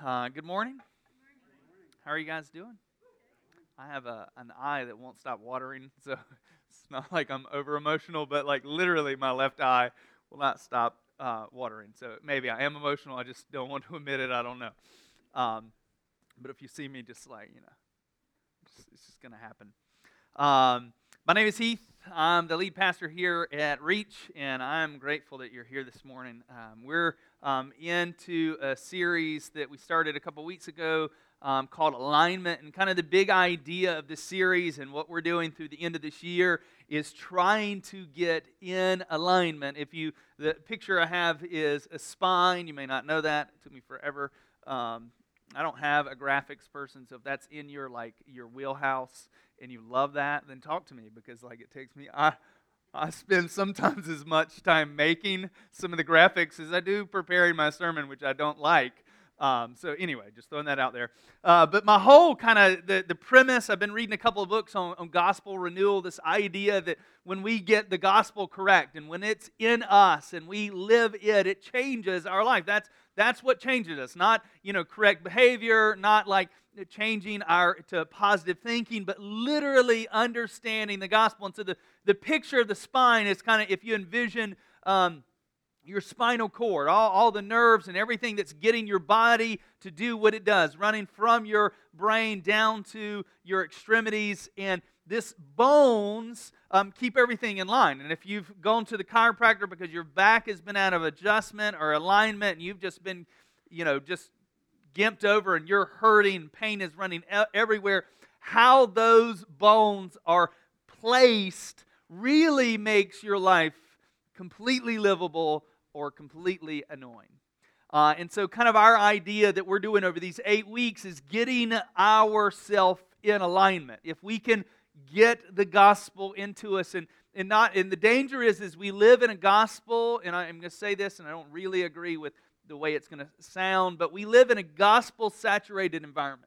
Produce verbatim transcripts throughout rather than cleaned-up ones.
Uh, good morning. How are you guys doing? I have a an eye that won't stop watering, so it's not like I'm over emotional, but like literally my left eye will not stop uh, watering. So maybe I am emotional. I just don't want to admit it. I don't know. Um, but if you see me, just like you know, it's, it's just gonna happen. Um, my name is Heath. I'm the lead pastor here at Reach, and I'm grateful that you're here this morning. Um, we're um, into a series that we started a couple weeks ago um, called Alignment, and kind of the big idea of this series and what we're doing through the end of this year is trying to get in alignment. If you, the picture I have is a spine. You may not know that. It took me forever. Um, I don't have a graphics person, so if that's in your like your wheelhouse and you love that, then talk to me because like it takes me I I spend sometimes as much time making some of the graphics as I do preparing my sermon, which I don't like. Um, so anyway, just throwing that out there. Uh, but my whole kind of the, the premise, I've been reading a couple of books on, on gospel renewal, this idea that when we get the gospel correct and when it's in us and we live it, it changes our life. That's that's what changes us. Not, you know, correct behavior, not like changing our to positive thinking, but literally understanding the gospel. And so the, the picture of the spine is kind of, if you envision um, your spinal cord, all, all the nerves and everything that's getting your body to do what it does, running from your brain down to your extremities, and this bones um, keep everything in line. And if you've gone to the chiropractor because your back has been out of adjustment or alignment, and you've just been, you know, just gimped over and you're hurting, pain is running e- everywhere, how those bones are placed really makes your life completely livable or completely annoying. Uh, and so kind of our idea that we're doing over these eight weeks is getting ourselves in alignment. If we can get the gospel into us, and, and not, and the danger is, is we live in a gospel, and I'm going to say this, and I don't really agree with the way it's going to sound, but we live in a gospel-saturated environment.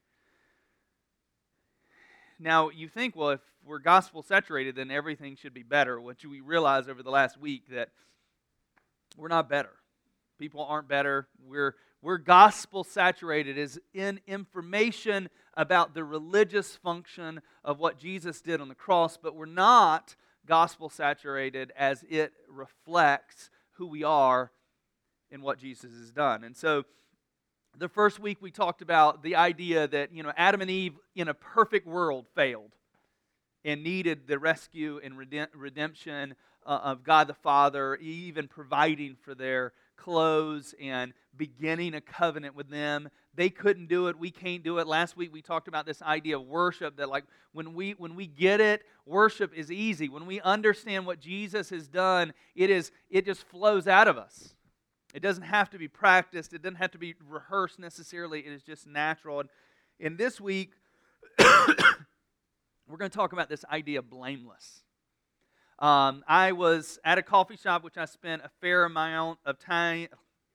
Now, you think, well, if we're gospel-saturated, then everything should be better, which we realized over the last week that we're not better. People aren't better. We're, we're gospel-saturated as in information about the religious function of what Jesus did on the cross, but we're not gospel-saturated as it reflects who we are and what Jesus has done. And so the first week we talked about the idea that, you know, Adam and Eve in a perfect world failed and needed the rescue and redemption uh, of God the Father, even providing for their clothes and beginning a covenant with them. They couldn't do it. We can't do it. Last week we talked about this idea of worship, that like when we when we get it, worship is easy. When we understand what Jesus has done, it is it just flows out of us. It doesn't have to be practiced. It doesn't have to be rehearsed necessarily. It is just natural. And in this week, we're going to talk about this idea of blameless. Um, I was at a coffee shop, which I spent a fair amount of time.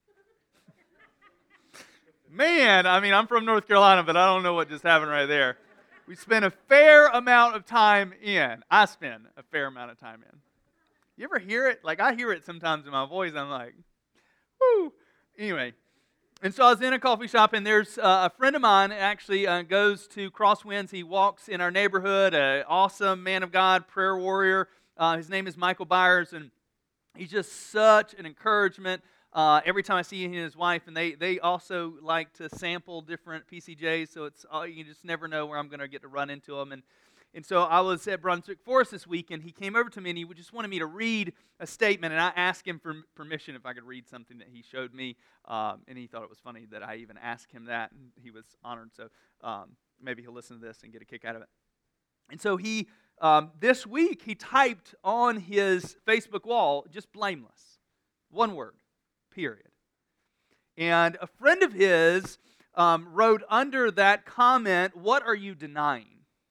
Man, I mean, I'm from North Carolina, but I don't know what just happened right there. We spent a fair amount of time in. I spend a fair amount of time in. You ever hear it? Like, I hear it sometimes in my voice. I'm like, whoo. Anyway, and so I was in a coffee shop, and there's uh, a friend of mine actually uh, goes to Crosswinds. He walks in our neighborhood, an awesome man of God, prayer warrior. Uh, his name is Michael Byers, and he's just such an encouragement. Uh, every time I see him and his wife, and they they also like to sample different P C Js, so it's uh, you just never know where I'm going to get to run into them. And and so I was at Brunswick Forest this week, and he came over to me, and he just wanted me to read a statement, and I asked him for permission if I could read something that he showed me, um, and he thought it was funny that I even asked him that, and he was honored. So um, maybe he'll listen to this and get a kick out of it. And so he, um, this week, he typed on his Facebook wall, just blameless. One word, period. And a friend of his um, wrote under that comment, "What are you denying?"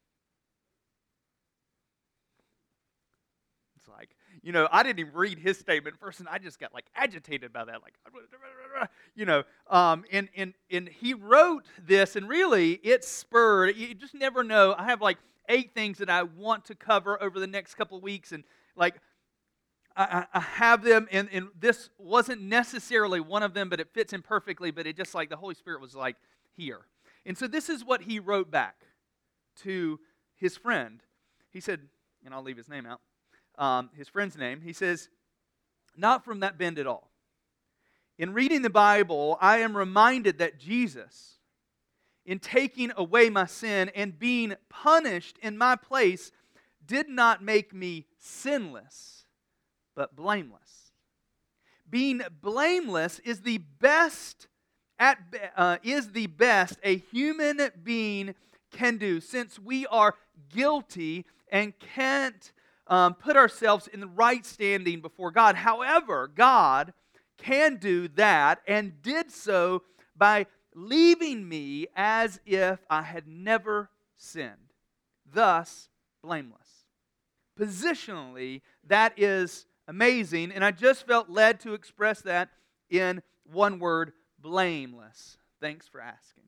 It's like, you know, I didn't even read his statement first, and I just got like agitated by that, like, you know, um, and, and, and he wrote this, and really it spurred, you just never know. I have like eight things that I want to cover over the next couple of weeks, and like I, I have them, and, and this wasn't necessarily one of them, but it fits in perfectly, but it just like the Holy Spirit was like here. And so this is what he wrote back to his friend. He said, and I'll leave his name out, um, his friend's name. He says, "Not from that bend at all. In reading the Bible, I am reminded that Jesus, in taking away my sin and being punished in my place, did not make me sinless, but blameless. Being blameless is the best at uh, is the best a human being can do, since we are guilty and can't um, put ourselves in the right standing before God. However, God can do that, and did so by leaving me as if I had never sinned, thus blameless." Positionally, that is amazing, and I just felt led to express that in one word: blameless. Thanks for asking.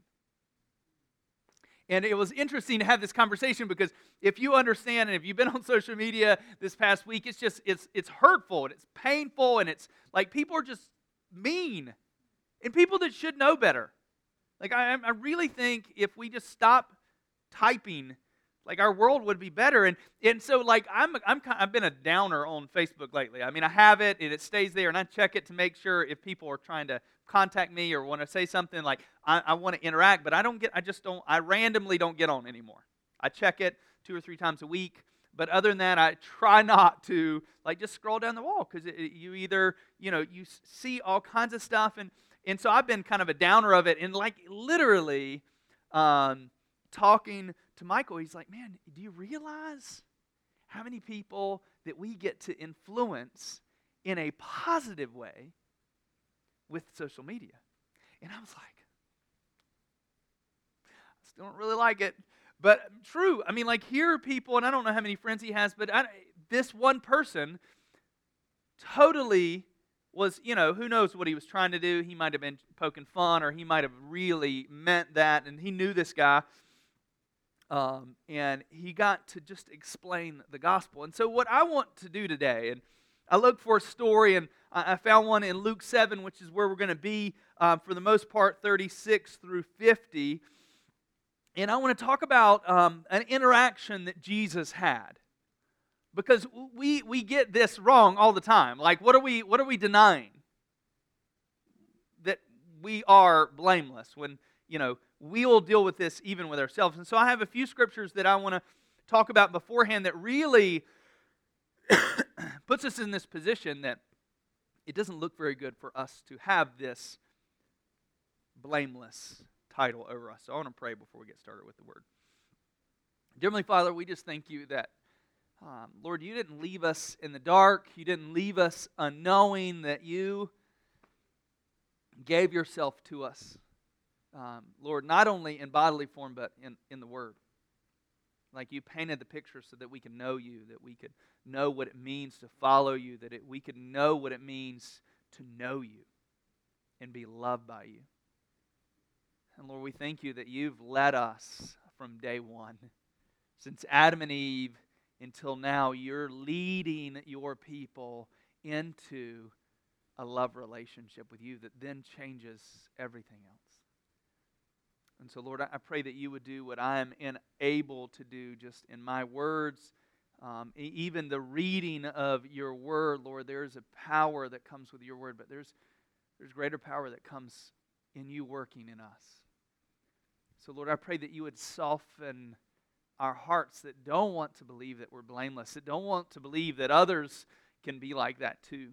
And it was interesting to have this conversation, because if you understand, and if you've been on social media this past week, it's just, it's it's hurtful, and it's painful, and it's like people are just mean, and people that should know better. Like I, I really think if we just stop typing, like our world would be better. And and so like I'm I'm I've been a downer on Facebook lately. I mean, I have it and it stays there, and I check it to make sure if people are trying to contact me or want to say something, like I, I want to interact, but I don't get. I just don't. I randomly don't get on anymore. I check it two or three times a week, but other than that, I try not to like just scroll down the wall, because you either you know you see all kinds of stuff, and and so I've been kind of a downer of it, and like literally um, talking to Michael, he's like, "Man, do you realize how many people that we get to influence in a positive way with social media?" And I was like, I still don't really like it, but true. I mean, like here are people, and I don't know how many friends he has, but I, this one person totally was, you know, who knows what he was trying to do. He might have been poking fun, or he might have really meant that, and he knew this guy. Um, and he got to just explain the gospel. And so what I want to do today, and I looked for a story, and I, I found one in Luke seven, which is where we're going to be um, for the most part, thirty-six through fifty. And I want to talk about um, an interaction that Jesus had. Because we we get this wrong all the time. Like, what are we what are we denying? That we are blameless, when, you know, we will deal with this even with ourselves. And so I have a few scriptures that I want to talk about beforehand that really puts us in this position that it doesn't look very good for us to have this blameless title over us. So I want to pray before we get started with the word. Dear Heavenly Father, we just thank you that, um, Lord, you didn't leave us in the dark. You didn't leave us unknowing, that you gave yourself to us. Um, Lord, not only in bodily form, but in, in the Word. Like you painted the picture so that we can know you, that we could know what it means to follow you, that it, we could know what it means to know you and be loved by you. And Lord, we thank you that you've led us from day one. Since Adam and Eve until now, you're leading your people into a love relationship with you that then changes everything else. And so, Lord, I pray that you would do what I am unable to do just in my words. Um, even the reading of your word, Lord, there is a power that comes with your word, but there's there's greater power that comes in you working in us. So, Lord, I pray that you would soften our hearts that don't want to believe that we're blameless, that don't want to believe that others can be like that too,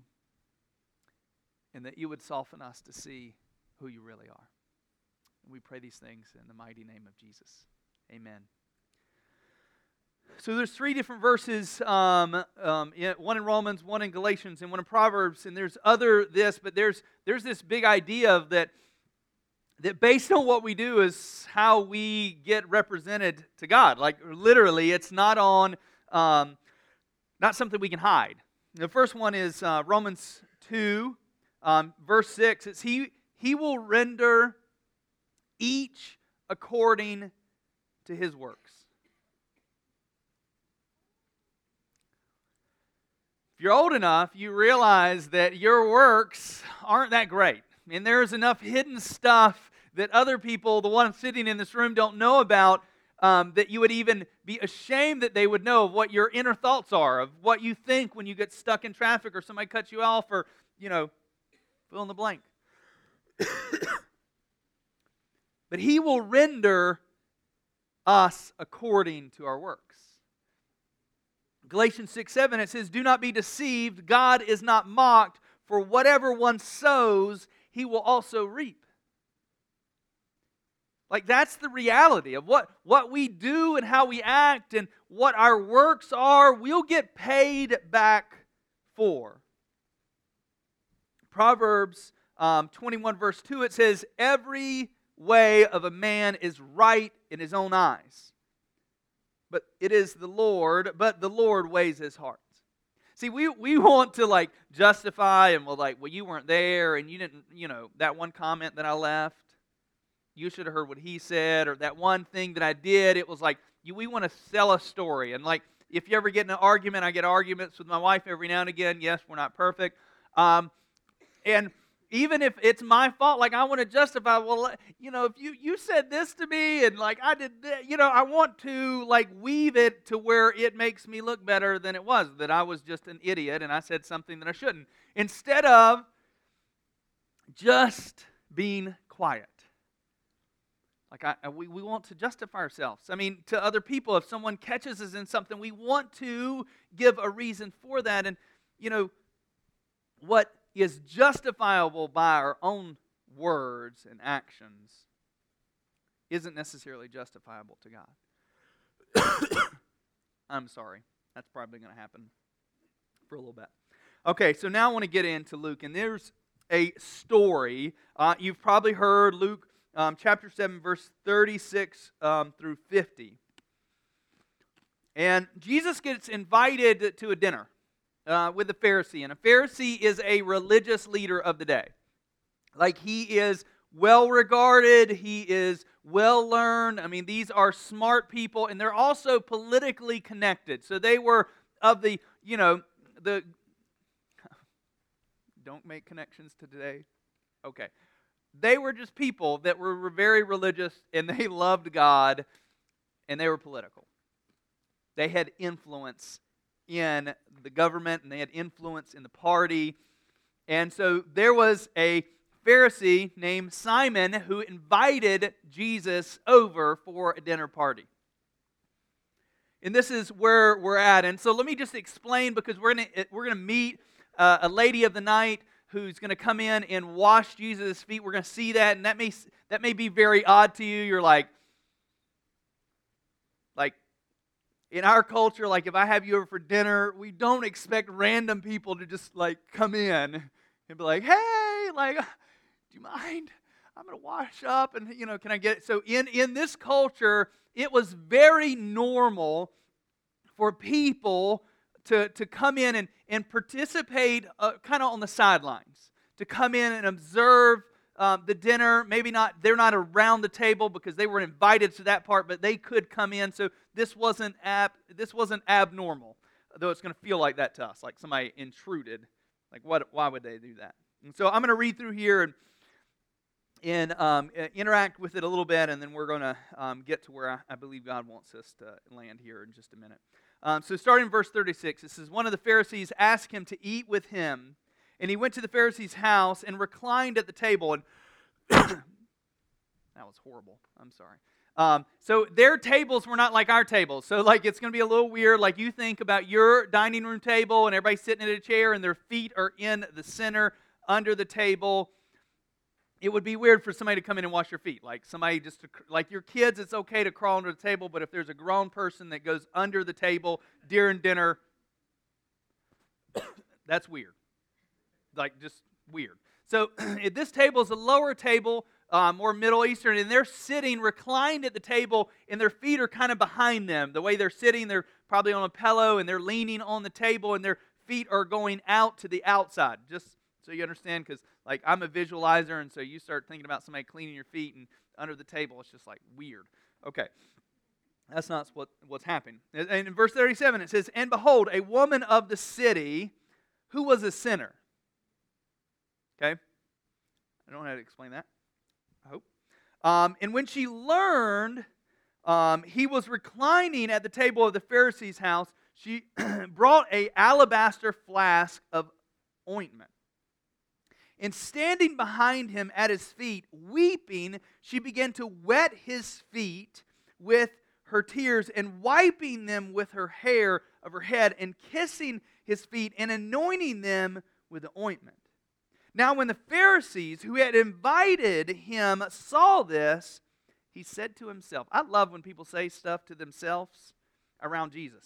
and that you would soften us to see who you really are. And we pray these things in the mighty name of Jesus. Amen. So there's three different verses, um, um, one in Romans, one in Galatians, and one in Proverbs, and there's other this, but there's there's this big idea of that, that based on what we do is how we get represented to God. Like literally, it's not on, um, not something we can hide. The first one is uh, Romans two, um, verse six. It's he he will render each according to his works. If you're old enough, you realize that your works aren't that great. And there's enough hidden stuff that other people, the ones sitting in this room, don't know about, um, that you would even be ashamed that they would know of what your inner thoughts are, of what you think when you get stuck in traffic or somebody cuts you off, or, you know, fill in the blank. But He will render us according to our works. Galatians six seven, it says, "Do not be deceived, God is not mocked, for whatever one sows, he will also reap." Like, that's the reality of what, what we do and how we act and what our works are, we'll get paid back for. Proverbs um, twenty-one verse two, it says, "Every way of a man is right in his own eyes. But it is the Lord, but the Lord weighs his heart." See, we, we want to like justify and we're like, well, you weren't there and you didn't, you know, that one comment that I left, you should have heard what he said, or that one thing that I did, it was like, you, we want to sell a story. And like, if you ever get in an argument, I get arguments with my wife every now and again. Yes, we're not perfect. Um, and even if it's my fault, like I want to justify, well, you know, if you, you said this to me and like I did that, you know, I want to like weave it to where it makes me look better than it was, that I was just an idiot and I said something that I shouldn't. Instead of just being quiet. Like I, we, we want to justify ourselves. I mean, to other people, if someone catches us in something, we want to give a reason for that. And, you know, what is justifiable by our own words and actions isn't necessarily justifiable to God. I'm sorry. That's probably going to happen for a little bit. Okay, so now I want to get into Luke. And there's a story. Uh, you've probably heard Luke um, chapter seven, verse thirty-six um, through fifty. And Jesus gets invited to a dinner Uh, with a Pharisee. And a Pharisee is a religious leader of the day. Like, he is well regarded, he is well learned. I mean, these are smart people, and they're also politically connected. So they were of the, you know, the, don't make connections to today. Okay. They were just people that were very religious, and they loved God, and they were political. They had influence in the government, and they had influence in the party. And so there was a Pharisee named Simon who invited Jesus over for a dinner party. And this is where we're at. And so let me just explain, because we're going to we're going to meet uh, a lady of the night who's going to come in and wash Jesus' feet. We're going to see that, and that may that may be very odd to you. You're like, like, in our culture, like if I have you over for dinner, we don't expect random people to just like come in and be like, "Hey, like, do you mind? I'm going to wash up and, you know, can I get it?" So in, in this culture, it was very normal for people to, to come in and, and participate uh, kind of on the sidelines, to come in and observe Um, the dinner. Maybe not, they're not around the table because they were invited to that part, but they could come in. So this wasn't ab, this wasn't abnormal, though it's going to feel like that to us, like somebody intruded. Like, what? Why would they do that? And so I'm going to read through here and, and um, interact with it a little bit, and then we're going to um, get to where I, I believe God wants us to land here in just a minute. Um, so starting in verse thirty-six, it says, "One of the Pharisees asked him to eat with him. And he went to the Pharisee's house and reclined at the table." And that was horrible. I'm sorry. Um, so their tables were not like our tables. So like it's going to be a little weird. Like you think about your dining room table and everybody's sitting at a chair and their feet are in the center under the table. It would be weird for somebody to come in and wash your feet. Like somebody just, to, like your kids, it's okay to crawl under the table. But if there's a grown person that goes under the table during dinner, that's weird. Like, just weird. So, this table is a lower table, uh, more Middle Eastern, and they're sitting reclined at the table, and their feet are kind of behind them. The way they're sitting, they're probably on a pillow, and they're leaning on the table, and their feet are going out to the outside. Just so you understand, because, like, I'm a visualizer, and so you start thinking about somebody cleaning your feet, and under the table, it's just, like, weird. Okay. That's not what, what's happening. And in verse thirty-seven, it says, "And behold, a woman of the city who was a sinner. Okay? I don't know how to explain that, I hope. Um, and when she learned um, he was reclining at the table of the Pharisee's house, she brought a alabaster flask of ointment. And standing behind him at his feet, weeping, she began to wet his feet with her tears and wiping them with her hair of her head and kissing his feet and anointing them with the ointment. Now when the Pharisees who had invited him saw this, he said to himself, I love when people say stuff to themselves around Jesus.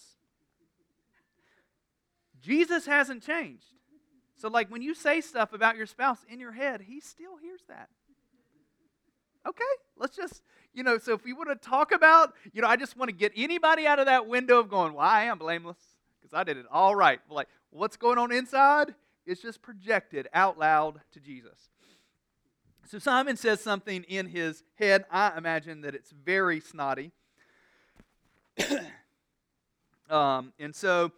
Jesus hasn't changed. So like when you say stuff about your spouse in your head, he still hears that. Okay, let's just, you know, so if we want to talk about, you know, I just want to get anybody out of that window of going, well, I am blameless because I did it all right. Like, what's going on inside? It's just projected out loud to Jesus. So Simon says something in his head. I imagine that it's very snotty. um, and so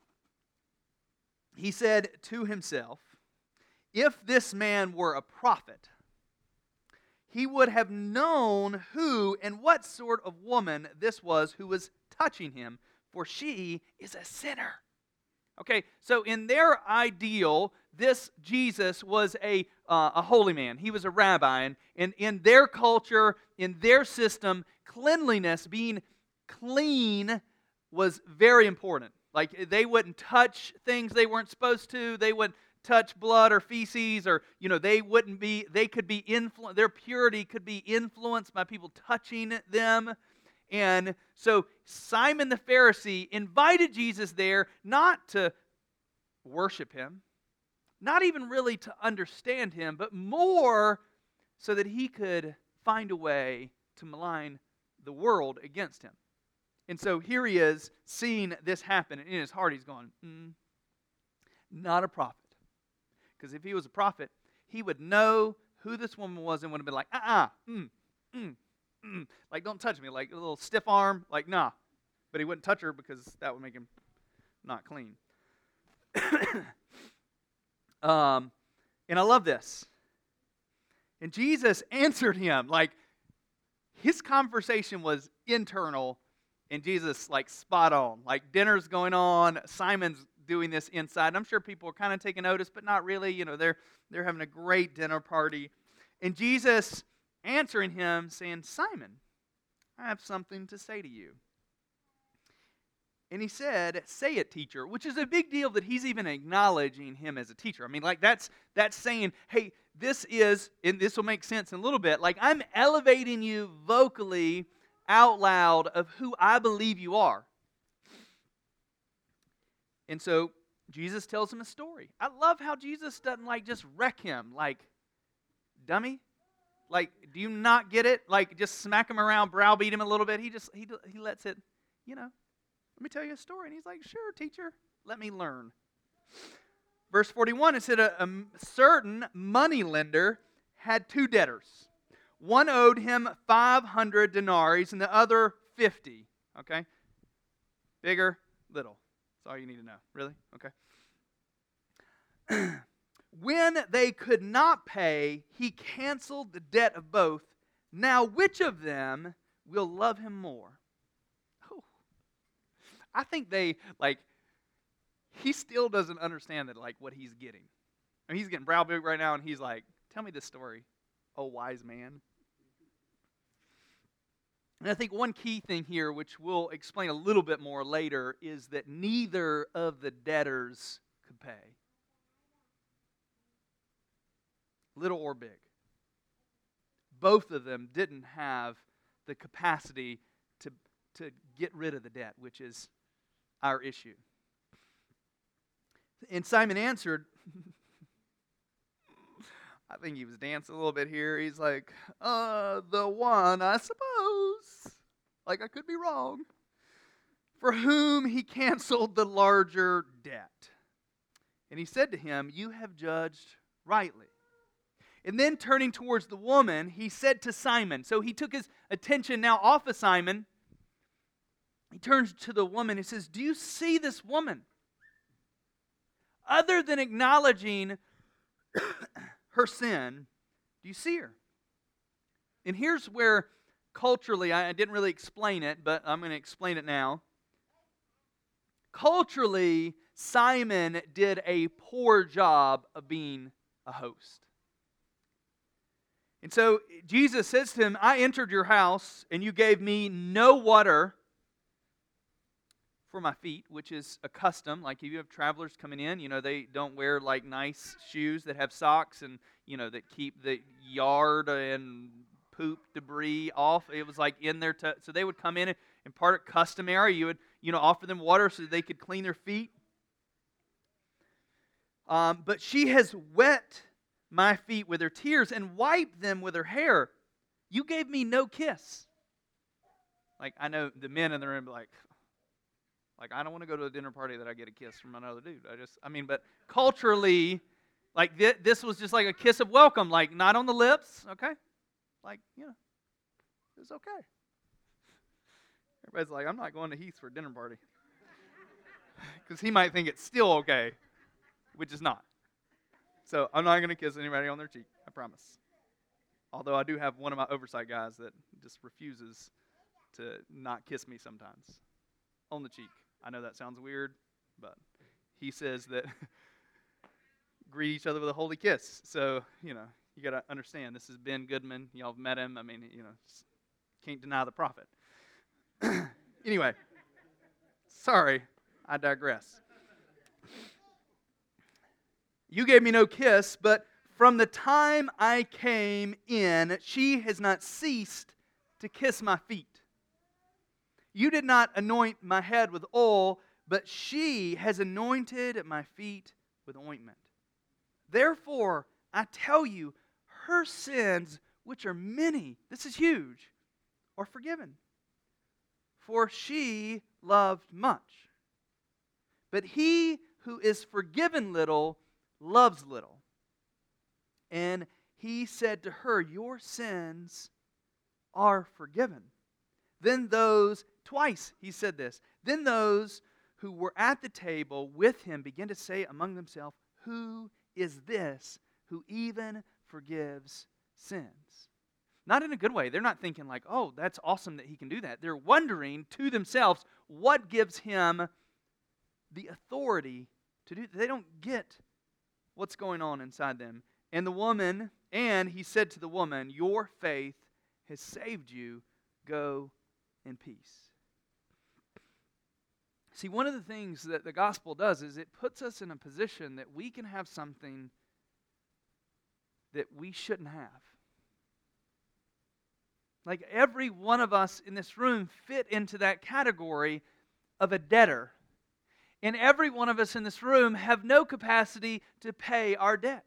he said to himself, if this man were a prophet, he would have known who and what sort of woman this was who was touching him, for she is a sinner. Okay, so in their ideal, this Jesus was a, uh, a holy man. He was a rabbi. And in, in their culture, in their system, cleanliness, being clean, was very important. Like, they wouldn't touch things they weren't supposed to. They wouldn't touch blood or feces, or, you know, they wouldn't be, they could be influenced, their purity could be influenced by people touching them. And so Simon the Pharisee invited Jesus there not to worship him, not even really to understand him, but more so that he could find a way to malign the world against him. And so here he is seeing this happen, and in his heart he's going, mm, not a prophet. Because if he was a prophet, he would know who this woman was and would have been like, uh-uh, mm, mm, mm. Like, don't touch me. Like, a little stiff arm, like, nah. But he wouldn't touch her because that would make him not clean. um, and I love this. And Jesus answered him. Like, his conversation was internal, and Jesus, like, spot on. Like, dinner's going on, Simon's doing this inside. I'm sure people are kind of taking notice, but not really. You know, they're they're having a great dinner party. And Jesus answering him, saying, Simon, I have something to say to you. And he said, say it, teacher, which is a big deal that he's even acknowledging him as a teacher. I mean, like, that's that's saying, hey, this is, and this will make sense in a little bit, like, I'm elevating you vocally out loud of who I believe you are. And so Jesus tells him a story. I love how Jesus doesn't like just wreck him, like, dummy. Like, do you not get it? Like, just smack him around, browbeat him a little bit. He just, he, he lets it, you know, let me tell you a story. And he's like, sure, teacher, let me learn. Verse forty-one, it said, a, a certain moneylender had two debtors. One owed him five hundred denarii and the other fifty. Okay? Bigger, little. That's all you need to know. Really? Okay. When they could not pay, he canceled the debt of both. Now, which of them will love him more? Oh. I think they, like, he still doesn't understand that, like, what he's getting. I mean, he's getting browbeat right now, and he's like, tell me this story, oh wise man. And I think one key thing here, which we'll explain a little bit more later, is that neither of the debtors could pay. Little or big. Both of them didn't have the capacity to, to get rid of the debt, which is our issue. And Simon answered, I think he was dancing a little bit here. He's like, uh, the one, I suppose. Like, I could be wrong. For whom he canceled the larger debt. And he said to him, you have judged rightly. And then turning towards the woman, he said to Simon, so he took his attention now off of Simon. He turns to the woman and says, do you see this woman? other than acknowledging her sin, do you see her? And here's where culturally, I didn't really explain it, but I'm going to explain it now. Culturally, Simon did a poor job of being a host. And so Jesus says to him, I entered your house and you gave me no water for my feet, which is a custom. Like if you have travelers coming in, you know, they don't wear like nice shoes that have socks and, you know, that keep the yard and poop debris off. It was like in their, t- so they would come in and, and part of customary, you would, you know, offer them water so they could clean their feet. Um, but she has wet my feet with her tears and wiped them with her hair. You gave me no kiss. Like, I know the men in the room be like, like, I don't want to go to a dinner party that I get a kiss from another dude. I just, I mean, but culturally, like, th- this was just like a kiss of welcome, like, not on the lips, okay? Like, you know, it's okay. Everybody's like, I'm not going to Heath for a dinner party. Because he might think it's still okay, which is not. So I'm not going to kiss anybody on their cheek, I promise. Although I do have one of my oversight guys that just refuses to not kiss me sometimes on the cheek. I know that sounds weird, but he says that greet each other with a holy kiss. So, you know, you got to understand, this is Ben Goodman. Y'all have met him. I mean, you know, can't deny the prophet. Anyway, sorry, I digress. You gave me no kiss, but from the time I came in, she has not ceased to kiss my feet. You did not anoint my head with oil, but she has anointed my feet with ointment. Therefore, I tell you, her sins, which are many, this is huge, are forgiven. For she loved much. But he who is forgiven little loves little. And he said to her, your sins are forgiven. Then those, twice he said this, then those who were at the table with him began to say among themselves, who is this who even forgives sins? Not in a good way. They're not thinking like, oh, that's awesome that he can do that. They're wondering to themselves, what gives him the authority to do that? They don't get what's going on inside them. And the woman, and he said to the woman, your faith has saved you. Go in peace. See, one of the things that the gospel does is it puts us in a position that we can have something that we shouldn't have. Like every one of us in this room fit into that category of a debtor. And every one of us in this room have no capacity to pay our debt.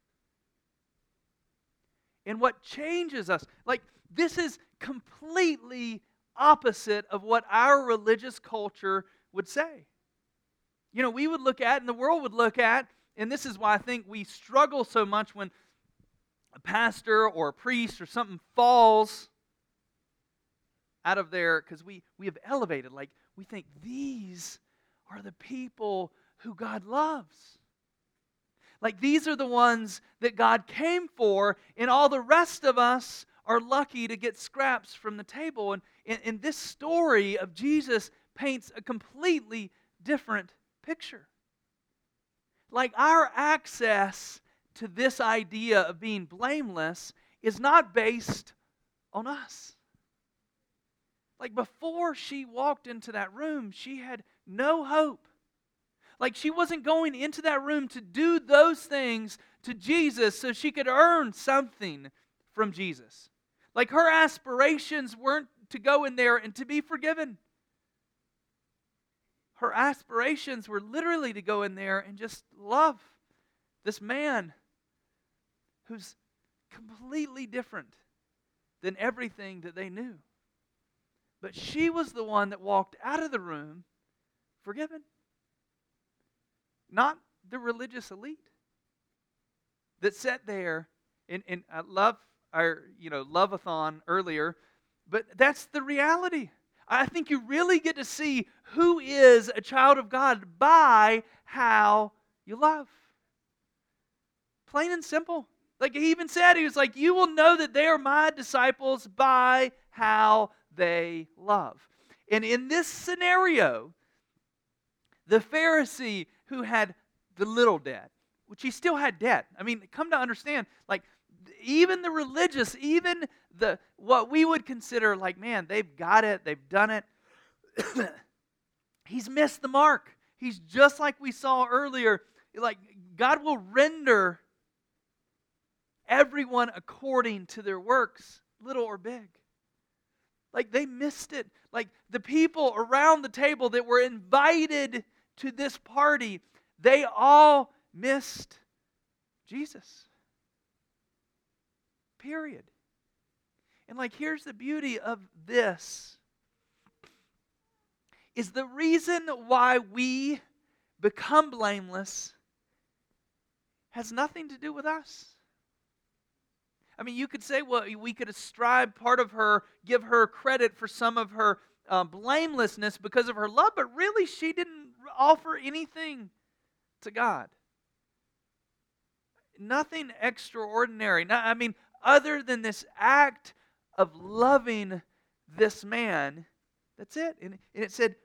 And what changes us, like this is completely opposite of what our religious culture would say. You know, we would look at, and the world would look at, and this is why I think we struggle so much when a pastor or a priest or something falls out of there, because we, we have elevated, like we think these are the people who God loves. Like these are the ones that God came for, and all the rest of us are lucky to get scraps from the table. And, and, and this story of Jesus paints a completely different picture. Like our access to this idea of being blameless is not based on us. Like before she walked into that room, she had no hope. Like she wasn't going into that room to do those things to Jesus so she could earn something from Jesus. Like her aspirations weren't to go in there and to be forgiven. Her aspirations were literally to go in there and just love this man who's completely different than everything that they knew. But she was the one that walked out of the room forgiven. Not the religious elite that sat there, and, and I love our, you know, love-a-thon earlier, but that's the reality. I think you really get to see who is a child of God by how you love. Plain and simple. Like he even said, he was like, you will know that they are my disciples by how they love. And in this scenario, the Pharisee who had the little debt, which he still had debt. I mean, come to understand, like even the religious, even the what we would consider like, man, they've got it, they've done it. He's missed the mark. He's just like we saw earlier. Like God will render everyone according to their works, little or big. Like they missed it. Like the people around the table that were invited to this party, they all missed Jesus. Period. And like here's the beauty of this. Is the reason why we become blameless has nothing to do with us. I mean, you could say, well, we could ascribe part of her, give her credit for some of her uh, blamelessness because of her love, but really she didn't offer anything to God. Nothing extraordinary. Not, I mean, other than this act of loving this man, that's it. And, and it said,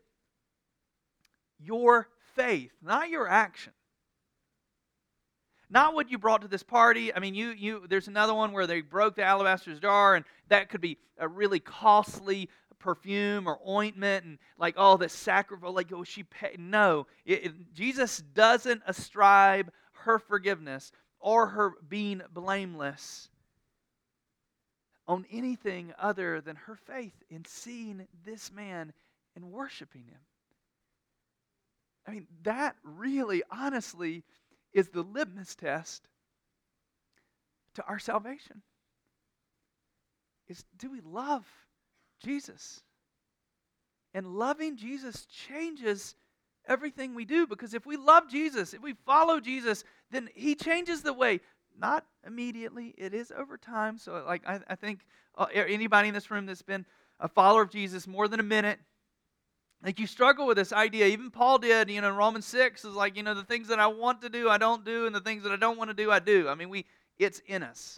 your faith, not your action. Not what you brought to this party. I mean, you you. There's another one where they broke the alabaster jar, and that could be a really costly perfume or ointment, and like all the sacrifice. Like, oh, she paid. No, it, it, Jesus doesn't ascribe her forgiveness or her being blameless on anything other than her faith in seeing this man and worshiping him. I mean, that really, honestly, is the litmus test to our salvation. Is do we love Jesus? And loving Jesus changes everything we do, because if we love Jesus, if we follow Jesus, then He changes the way. Not immediately, it is over time. So like I, I think uh, anybody in this room that's been a follower of Jesus more than a minute, like you struggle with this idea. Even Paul did, you know, in Romans six is like, you know, the things that I want to do, I don't do, and the things that I don't want to do, I do. I mean, we it's in us.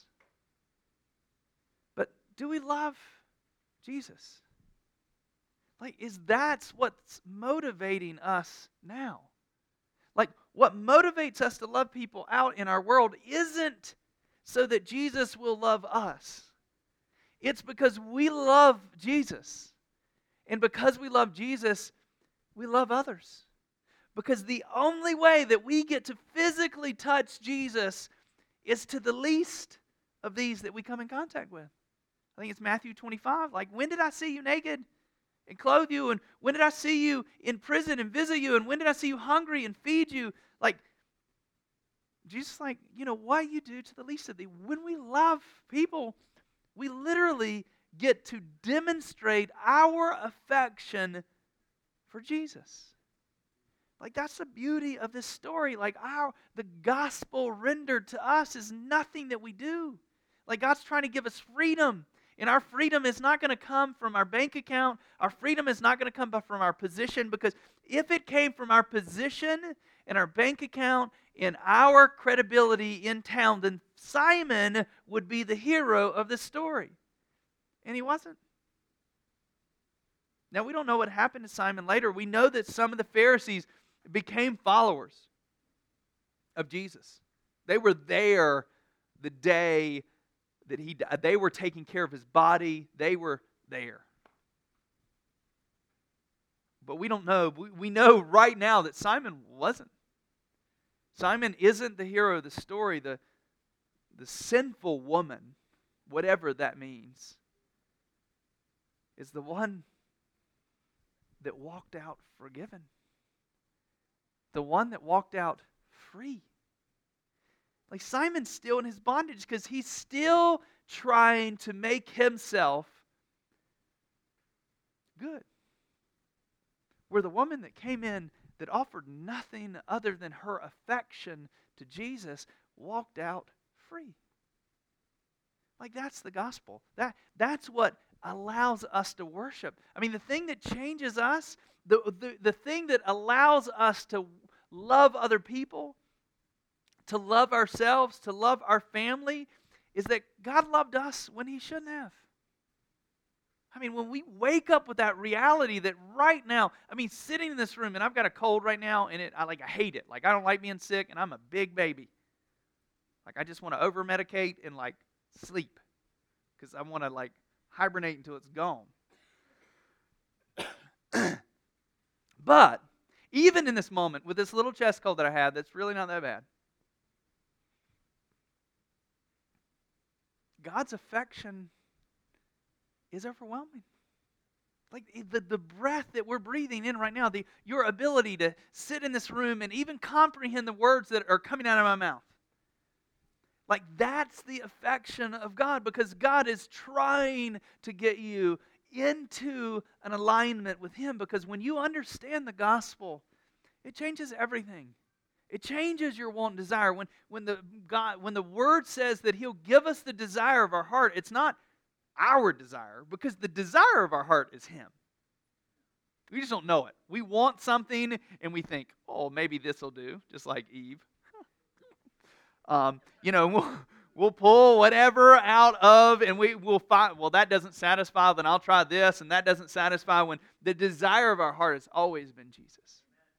But do we love Jesus? Like, is that's what's motivating us now? Like, what motivates us to love people out in our world isn't so that Jesus will love us. It's because we love Jesus. And because we love Jesus, we love others. Because the only way that we get to physically touch Jesus is to the least of these that we come in contact with. I think it's Matthew twenty-five. Like, when did I see you naked and clothe you? And when did I see you in prison and visit you? And when did I see you hungry and feed you? Like, Jesus, like, you know, what you do to the least of these. When we love people, we literally get to demonstrate our affection for Jesus. Like, that's the beauty of this story. Like, our the gospel rendered to us is nothing that we do. Like, God's trying to give us freedom. And our freedom is not going to come from our bank account. Our freedom is not going to come from our position, because if it came from our position and our bank account and our credibility in town, then Simon would be the hero of the story. And he wasn't. Now, we don't know what happened to Simon later. We know that some of the Pharisees became followers of Jesus. They were there the day that he died. They were taking care of his body. They were there. But we don't know. We, we know right now that Simon wasn't. Simon isn't the hero of the story. The, the sinful woman, whatever that means, is the one that walked out forgiven. The one that walked out free. Like, Simon's still in his bondage because he's still trying to make himself good. Where the woman that came in that offered nothing other than her affection to Jesus walked out free. Like, that's the gospel. That, that's what allows us to worship. I mean, the thing that changes us, the, the, the thing that allows us to love other people to love ourselves, to love our family, is that God loved us when He shouldn't have. I mean, when we wake up with that reality that right now, I mean, sitting in this room, and I've got a cold right now, and it, I like, I hate it. Like, I don't like being sick, and I'm a big baby. Like, I just want to over-medicate and, like, sleep. Because I want to, like, hibernate until it's gone. But, even in this moment, with this little chest cold that I had, that's really not that bad, God's affection is overwhelming. Like the, the breath that we're breathing in right now, the your ability to sit in this room and even comprehend the words that are coming out of my mouth. Like that's the affection of God, because God is trying to get you into an alignment with Him. Because when you understand the gospel, it changes everything. It changes your want and desire. When, when, the God, when the Word says that He'll give us the desire of our heart, it's not our desire, because the desire of our heart is Him. We just don't know it. We want something and we think, oh, maybe this will do, just like Eve. um, you know, we'll, we'll pull whatever out of, and we will find, well, that doesn't satisfy, then I'll try this, and that doesn't satisfy, when the desire of our heart has always been Jesus.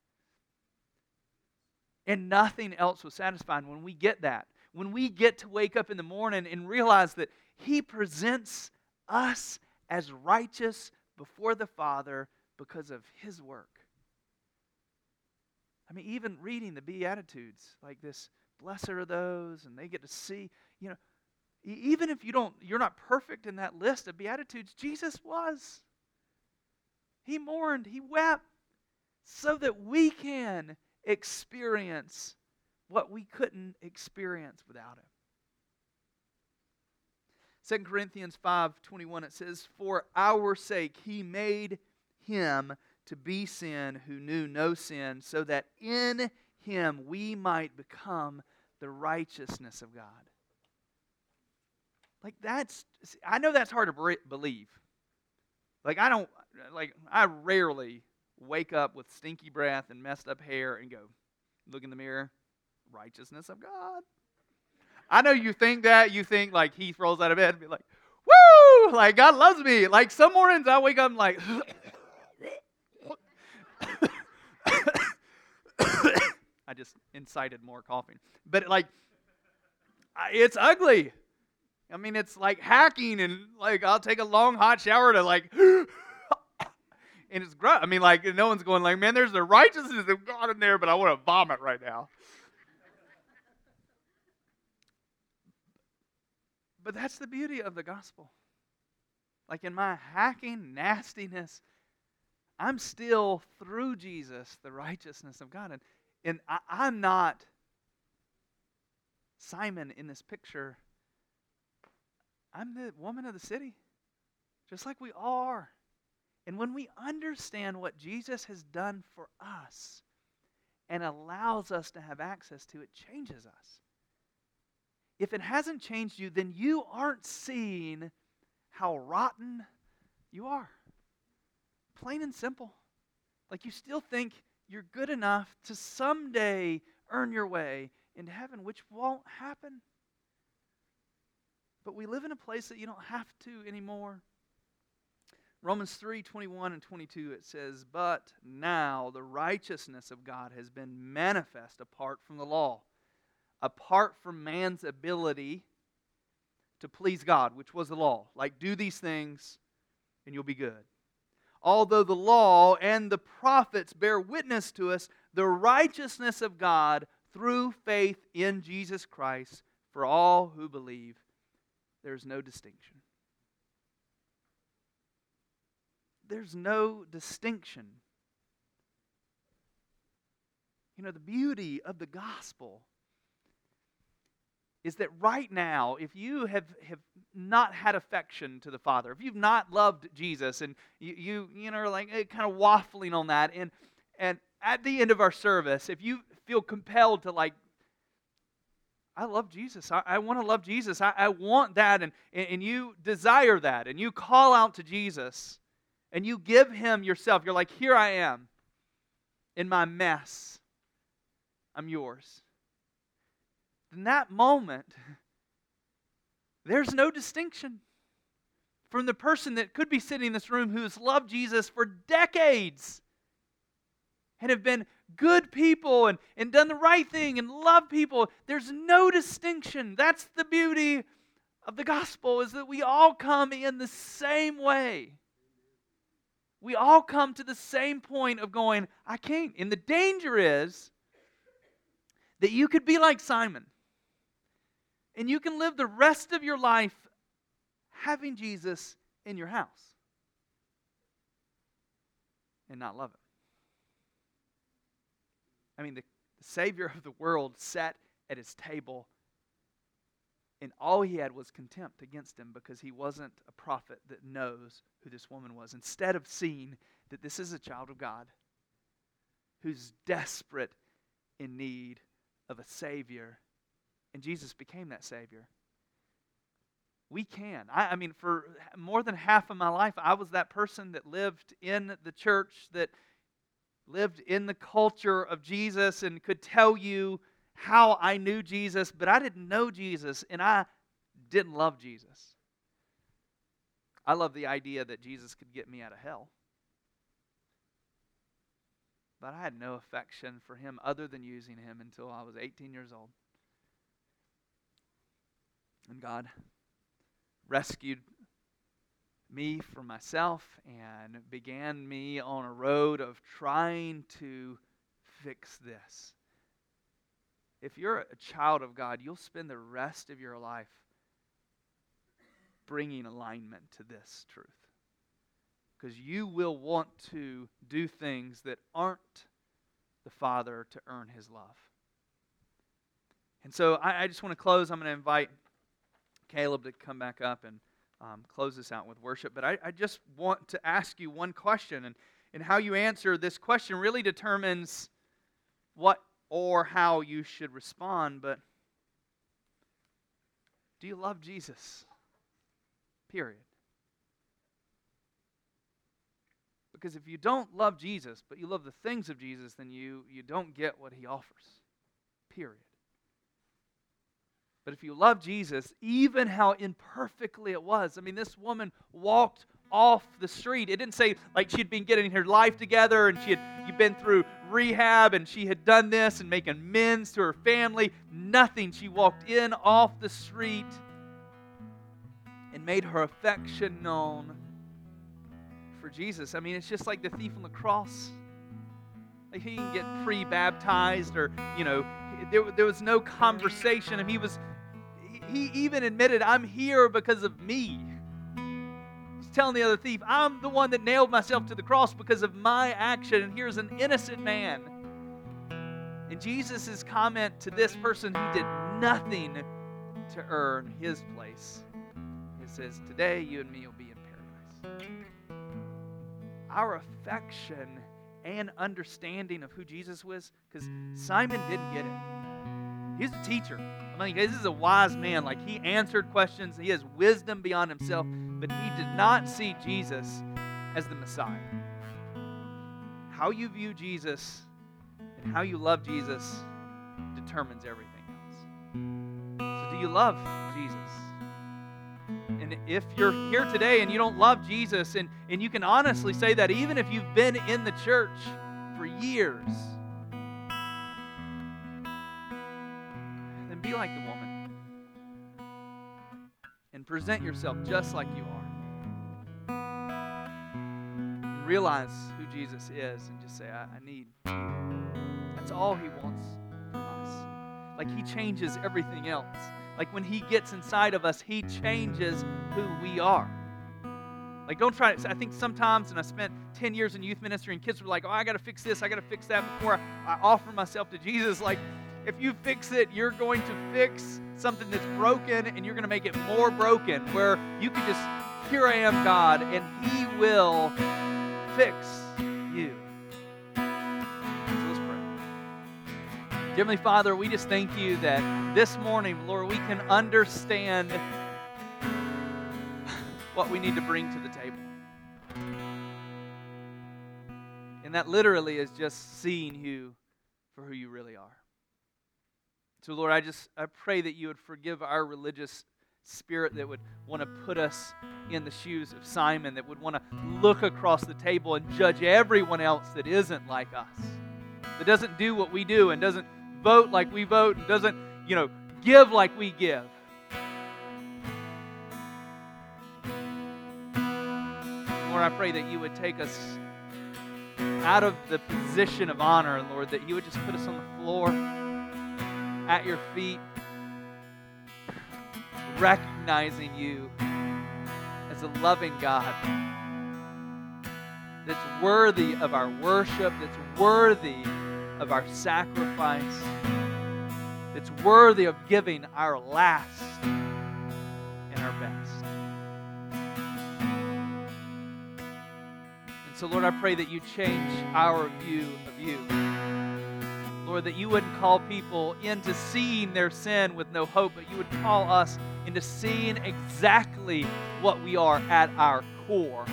And nothing else will satisfy. And when we get that, when we get to wake up in the morning and realize that He presents us as righteous before the Father because of His work. I mean, even reading the Beatitudes, like this, blessed are those, and they get to see, you know, even if you don't, you're not perfect in that list of Beatitudes, Jesus was. He mourned, He wept, so that we can experience what we couldn't experience without Him. Second Corinthians five twenty-one, it says, for our sake He made Him to be sin who knew no sin, so that in Him we might become the righteousness of God. Like that's, I know that's hard to believe. Like I don't, like I rarely wake up with stinky breath and messed up hair and go, look in the mirror, righteousness of God. I know you think that. You think like Heath rolls out of bed and be like, woo! Like God loves me. Like some mornings I wake up and like, I just incited more coughing. But like, it's ugly. I mean, it's like hacking, and like I'll take a long hot shower to like, and it's gross. I mean, like no one's going like, man, there's the righteousness of God in there, but I want to vomit right now. But that's the beauty of the gospel. Like in my hacking nastiness, I'm still, through Jesus, the righteousness of God. And, and I, I'm not Simon in this picture. I'm the woman of the city, just like we all are. And when we understand what Jesus has done for us and allows us to have access to, it changes us. If it hasn't changed you, then you aren't seeing how rotten you are. Plain and simple. Like you still think you're good enough to someday earn your way into heaven, which won't happen. But we live in a place that you don't have to anymore. Romans three twenty-one and twenty-two, it says, but now the righteousness of God has been manifest apart from the law, apart from man's ability to please God, which was the law. Like, do these things and you'll be good. Although the law and the prophets bear witness to us, the righteousness of God through faith in Jesus Christ for all who believe, there's no distinction. There's no distinction. You know, the beauty of the gospel is that right now, if you have, have not had affection to the Father, if you've not loved Jesus, and you you, you know, like kind of waffling on that, and and at the end of our service, if you feel compelled to like, I love Jesus, I, I want to love Jesus, I, I want that, and, and you desire that, and you call out to Jesus, and you give Him yourself, you're like, here I am, in my mess, I'm yours. in that moment, there's no distinction from the person that could be sitting in this room who has loved Jesus for decades and have been good people and, and done the right thing and loved people. There's no distinction. That's the beauty of the gospel, is that we all come in the same way. We all come to the same point of going, I can't. And the danger is that you could be like Simon, and you can live the rest of your life having Jesus in your house and not love Him. I mean, the, the Savior of the world sat at His table, and all He had was contempt against Him because He wasn't a prophet that knows who this woman was. Instead of seeing that this is a child of God who's desperate in need of a Savior, and Jesus became that Savior. We can. I, I mean, for more than half of my life, I was that person that lived in the church, that lived in the culture of Jesus and could tell you how I knew Jesus, but I didn't know Jesus, and I didn't love Jesus. I love the idea that Jesus could get me out of hell. But I had no affection for Him other than using Him until I was eighteen years old. And God rescued me from myself and began me on a road of trying to fix this. If you're a child of God, you'll spend the rest of your life bringing alignment to this truth. Because you will want to do things that aren't the Father to earn His love. And so I, I just want to close. I'm going to invite Caleb to come back up and um, close this out with worship. But I, I just want to ask you one question. And, and how you answer this question really determines what or how you should respond. But do you love Jesus? Period. Because if you don't love Jesus, but you love the things of Jesus, then you, you don't get what He offers. Period. But if you love Jesus, even how imperfectly it was. I mean, this woman walked off the street. It didn't say like she'd been getting her life together and she had you'd been through rehab and she had done this and making amends to her family. Nothing. She walked in off the street and made her affection known for Jesus. I mean, it's just like the thief on the cross. Like he didn't get pre-baptized or, you know, there, there was no conversation. And he was, he even admitted, I'm here because of me. He's telling the other thief, I'm the one that nailed myself to the cross because of my action. And here's an innocent man. And Jesus' comment to this person who did nothing to earn his place, he says, today you and me will be in paradise. Our affection and understanding of who Jesus was, because Simon didn't get it. He's a teacher. I mean, this is a wise man. Like, he answered questions. He has wisdom beyond himself, but he did not see Jesus as the Messiah. How you view Jesus and how you love Jesus determines everything else. So do you love Jesus? And if you're here today and you don't love Jesus, and, and you can honestly say that even if you've been in the church for years, then be like the woman and present yourself just like you are. And realize who Jesus is and just say, I, I need. That's all He wants from us. Like, He changes everything else. Like, when He gets inside of us, He changes who we are. Like, don't try to, I think sometimes, and I spent ten years in youth ministry, and kids were like, oh, I got to fix this, I got to fix that before I, I offer myself to Jesus. Like, if you fix it, you're going to fix something that's broken, and you're going to make it more broken, where you can just, here I am, God, and He will fix you. So let's pray. Heavenly Father, we just thank You that this morning, Lord, we can understand what we need to bring to the table. And that literally is just seeing You for who You really are. So, Lord, I just I pray that you would forgive our religious spirit that would want to put us in the shoes of Simon, that would want to look across the table and judge everyone else that isn't like us, that doesn't do what we do and doesn't vote like we vote and doesn't, you know, give like we give. Lord, I pray that you would take us out of the position of honor, Lord, that you would just put us on the floor at your feet, recognizing you as a loving God that's worthy of our worship, that's worthy of our sacrifice, that's worthy of giving our last and our best. And so, Lord, I pray that you change our view of you. Lord, that you wouldn't call people into seeing their sin with no hope, but you would call us into seeing exactly what we are at our core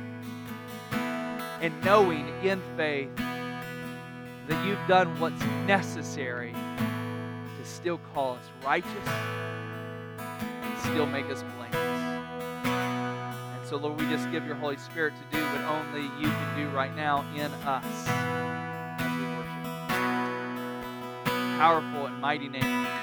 and knowing in faith that you've done what's necessary to still call us righteous and still make us blameless. And so, Lord, we just give your Holy Spirit to do what only you can do right now in us. Powerful and mighty name.